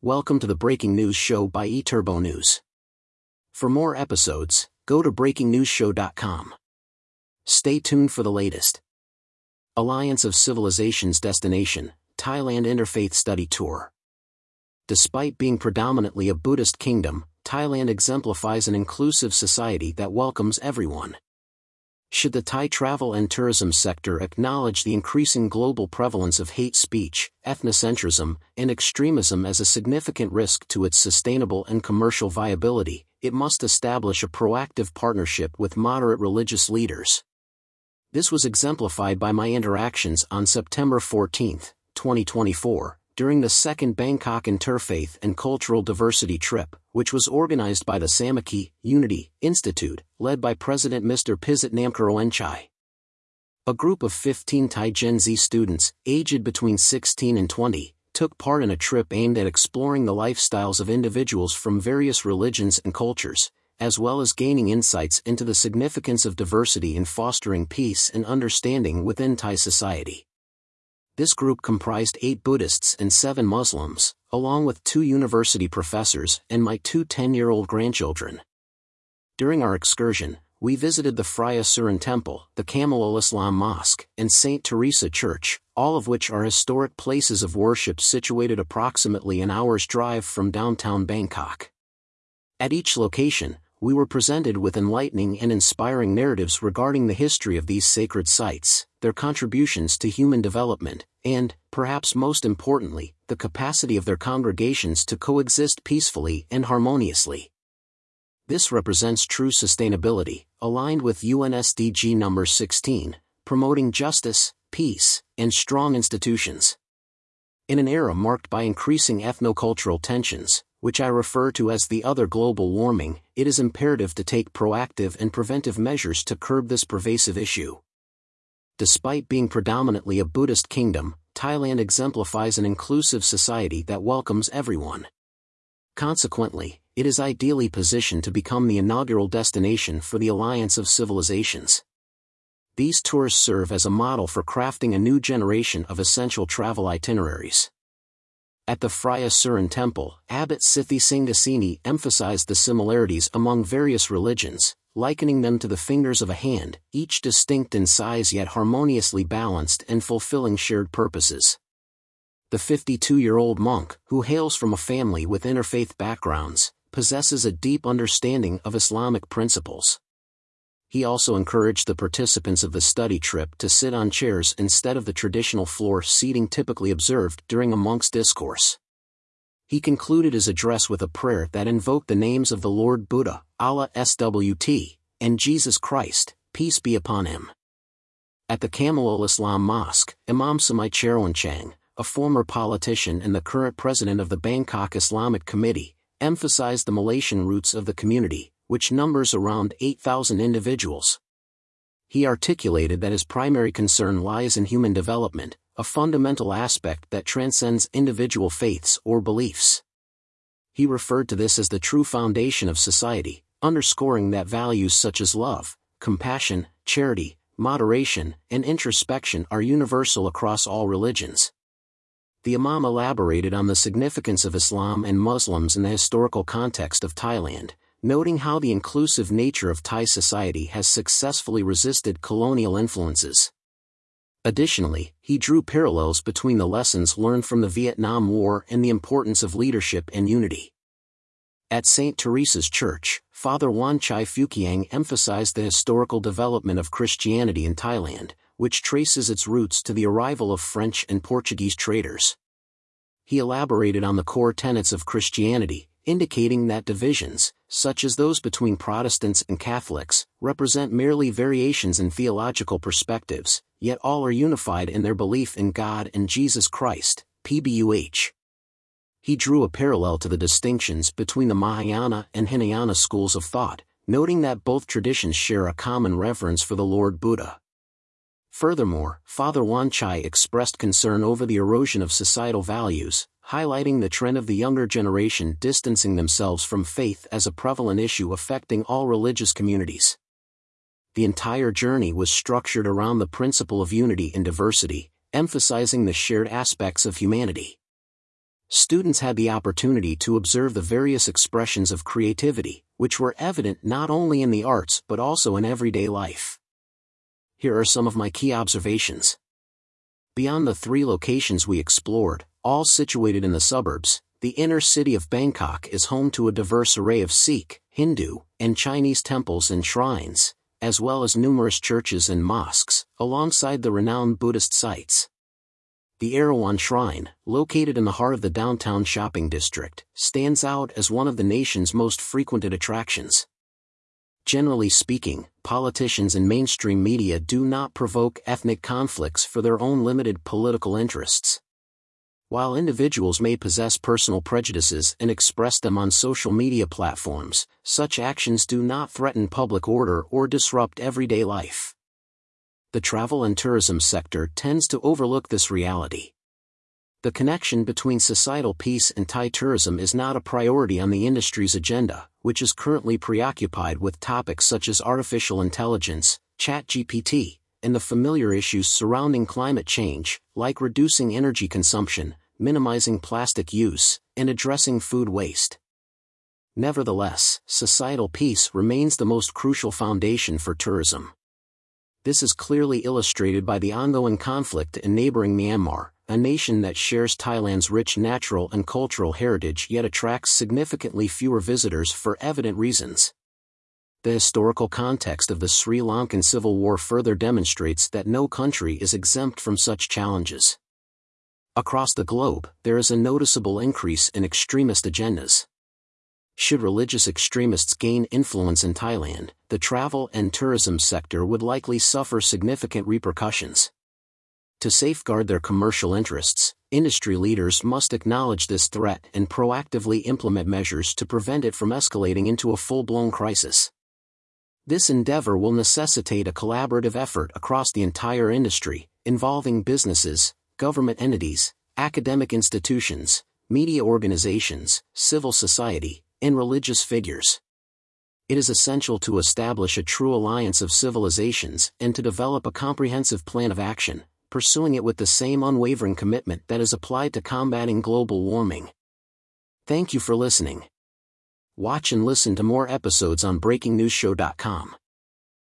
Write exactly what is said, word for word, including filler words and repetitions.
Welcome to the Breaking News Show by eTurbo News. For more episodes, go to breaking news show dot com. Stay tuned for the latest. Alliance of Civilizations Destination, Thailand Interfaith Study Tour. Despite being predominantly a Buddhist kingdom, Thailand exemplifies an inclusive society that welcomes everyone. Should the Thai travel and tourism sector acknowledge the increasing global prevalence of hate speech, ethnocentrism, and extremism as a significant risk to its sustainable and commercial viability, it must establish a proactive partnership with moderate religious leaders. This was exemplified by my interactions on September fourteenth, twenty twenty-four, during the second Bangkok Interfaith and Cultural Diversity Trip, which was organized by the Samakhee Unity Institute, led by President Mister Pizit Namkaroenchai. A group of fifteen Thai Gen Z students, aged between sixteen and twenty, took part in a trip aimed at exploring the lifestyles of individuals from various religions and cultures, as well as gaining insights into the significance of diversity in fostering peace and understanding within Thai society. This group comprised eight Buddhists and seven Muslims, along with two university professors and my two ten-year-old grandchildren. During our excursion, we visited the Phraya Surin Temple, the Kamal ul-Islam Mosque, and Saint Teresa Church, all of which are historic places of worship situated approximately an hour's drive from downtown Bangkok. At each location, we were presented with enlightening and inspiring narratives regarding the history of these sacred sites, their contributions to human development, and, perhaps most importantly, the capacity of their congregations to coexist peacefully and harmoniously. This represents true sustainability, aligned with U N S D G number sixteen, promoting justice, peace, and strong institutions. In an era marked by increasing ethnocultural tensions, which I refer to as the other global warming, it is imperative to take proactive and preventive measures to curb this pervasive issue. Despite being predominantly a Buddhist kingdom, Thailand exemplifies an inclusive society that welcomes everyone. Consequently, it is ideally positioned to become the inaugural destination for the Alliance of Civilizations. These tours serve as a model for crafting a new generation of essential travel itineraries. At the Phraya Surin Temple, Abbot Sithisangasini emphasized the similarities among various religions, likening them to the fingers of a hand, each distinct in size yet harmoniously balanced and fulfilling shared purposes. The fifty-two-year-old monk, who hails from a family with interfaith backgrounds, possesses a deep understanding of Islamic principles. He also encouraged the participants of the study trip to sit on chairs instead of the traditional floor seating typically observed during a monk's discourse. He concluded his address with a prayer that invoked the names of the Lord Buddha, Allah S W T, and Jesus Christ, peace be upon him. At the Kamal ul-Islam Mosque, Imam Samai Charoenchang, a former politician and the current president of the Bangkok Islamic Committee, emphasized the Malaysian roots of the community, which numbers around eight thousand individuals. He articulated that his primary concern lies in human development, a fundamental aspect that transcends individual faiths or beliefs. He referred to this as the true foundation of society, underscoring that values such as love, compassion, charity, moderation, and introspection are universal across all religions. The Imam elaborated on the significance of Islam and Muslims in the historical context of Thailand, noting how the inclusive nature of Thai society has successfully resisted colonial influences. Additionally, he drew parallels between the lessons learned from the Vietnam War and the importance of leadership and unity. At Saint Teresa's Church, Father Wan Chai Phukiang emphasized the historical development of Christianity in Thailand, which traces its roots to the arrival of French and Portuguese traders. He elaborated on the core tenets of Christianity, indicating that divisions, such as those between Protestants and Catholics, represent merely variations in theological perspectives, yet all are unified in their belief in God and Jesus Christ, P B U H. He drew a parallel to the distinctions between the Mahayana and Hinayana schools of thought, noting that both traditions share a common reverence for the Lord Buddha. Furthermore, Father Wan Chai expressed concern over the erosion of societal values, highlighting the trend of the younger generation distancing themselves from faith as a prevalent issue affecting all religious communities. The entire journey was structured around the principle of unity in diversity, emphasizing the shared aspects of humanity. Students had the opportunity to observe the various expressions of creativity, which were evident not only in the arts but also in everyday life. Here are some of my key observations. Beyond the three locations we explored, all situated in the suburbs, the inner city of Bangkok is home to a diverse array of Sikh, Hindu, and Chinese temples and shrines, as well as numerous churches and mosques, alongside the renowned Buddhist sites. The Erawan Shrine, located in the heart of the downtown shopping district, stands out as one of the nation's most frequented attractions. Generally speaking, politicians and mainstream media do not provoke ethnic conflicts for their own limited political interests. While individuals may possess personal prejudices and express them on social media platforms, such actions do not threaten public order or disrupt everyday life. The travel and tourism sector tends to overlook this reality. The connection between societal peace and Thai tourism is not a priority on the industry's agenda, which is currently preoccupied with topics such as artificial intelligence, ChatGPT, and the familiar issues surrounding climate change, like reducing energy consumption, minimizing plastic use, and addressing food waste. Nevertheless, societal peace remains the most crucial foundation for tourism. This is clearly illustrated by the ongoing conflict in neighboring Myanmar, a nation that shares Thailand's rich natural and cultural heritage yet attracts significantly fewer visitors for evident reasons. The historical context of the Sri Lankan Civil War further demonstrates that no country is exempt from such challenges. Across the globe, there is a noticeable increase in extremist agendas. Should religious extremists gain influence in Thailand, the travel and tourism sector would likely suffer significant repercussions. To safeguard their commercial interests, industry leaders must acknowledge this threat and proactively implement measures to prevent it from escalating into a full-blown crisis. This endeavor will necessitate a collaborative effort across the entire industry, involving businesses, government entities, academic institutions, media organizations, civil society, and religious figures. It is essential to establish a true alliance of civilizations and to develop a comprehensive plan of action, pursuing it with the same unwavering commitment that is applied to combating global warming. Thank you for listening. Watch and listen to more episodes on breaking news show dot com.